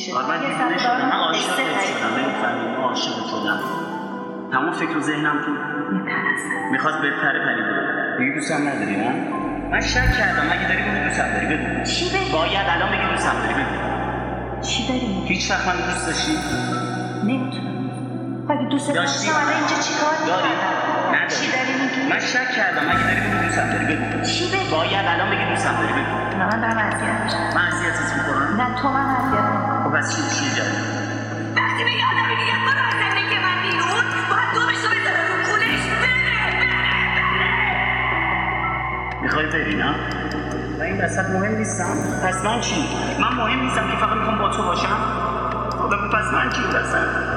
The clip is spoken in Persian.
میشه. من دیوونه شدم، من عاشق شدم، نمی‌فهمی، عاشق شدم. تمام فکر و ذهنم تو میخواد بپره پریده. دیگه دوستم نداری نه؟ من شک کردم، اگه داری بگو دوستم داری، بگو. چی بگی؟ باید الان بگی دوستم داری، بگو. چی داری میگی؟ هیچ وقت من دوست داشتی؟ نمیتونم. اگه دوست داشتی حالا اینجا چیکار داری؟ نداری. چی داری میگی؟ من شک کردم، اگه داری بگو دوستم داری، بگو. چی بگی؟ باید الان بگی دوستم داری، بگو. نه من دارم اذیت میشم. من اذیتت میکنم؟ نه تو من اذیت میکنم. خب بس چی جایی؟ وقتی به آدمی میگم برو از زندگی من بیرون باید دومش رو بذاره رو کولش بره. میخوای بری نه؟ و این وسط مهم نیستم؟ پس من چی؟ من مهم نیستم که فقط میخوام با تو باشم؟ خب پس من چی این وسط؟